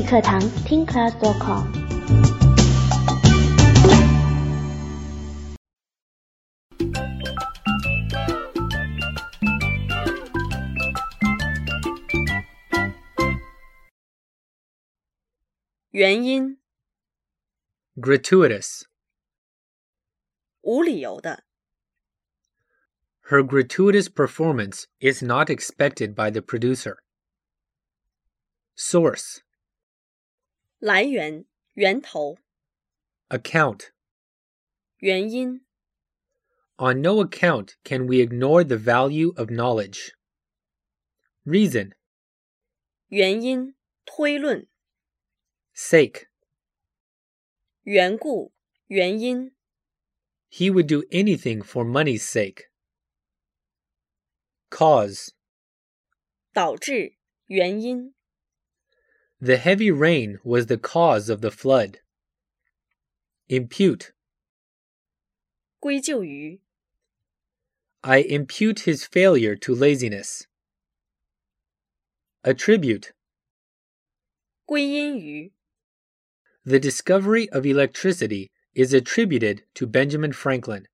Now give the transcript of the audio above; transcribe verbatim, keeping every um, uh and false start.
语课堂听 class dot com。 原因 gratuitous. 无理由的 Her gratuitous performance is not expected by the producer. Source. 来源源头 Account. 原因 On no account can we ignore the value of knowledge. Reason. 原因推论 Sake. 缘故原因 He would do anything for money's sake. Cause. 导致原因 The heavy rain was the cause of the flood. Impute. 归咎于 I impute his failure to laziness. Attribute. 归因于 The discovery of electricity is attributed to Benjamin Franklin.